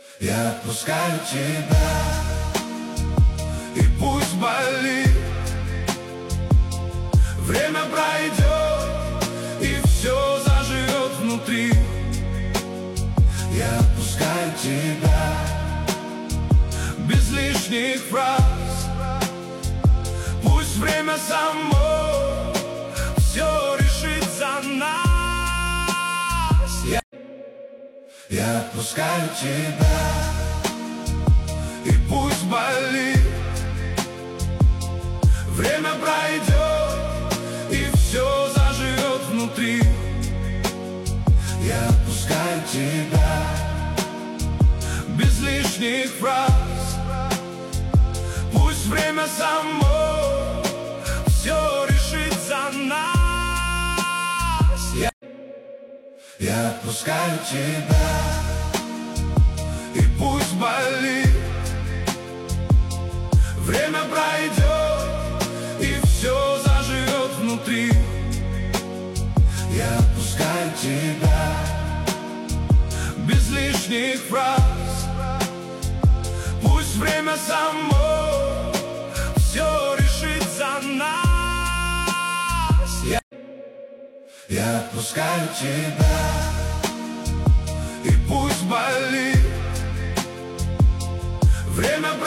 Я отпускаю тебя, и пусть болит. Время пройдет, и все заживет внутри. Я отпускаю тебя, без лишних фраз. Пусть время само все решит за нас. Я отпускаю тебя, и пусть болит. Время пройдет, и все заживет внутри. Я отпускаю тебя, без лишних фраз. Пусть время само все решит за нас. Я отпускаю тебя, и пусть болит. Время пройдет, и все заживет внутри. Я отпускаю тебя, без лишних фраз. Пусть время само все решит за нас. Я отпускаю тебя, и пусть болит. Время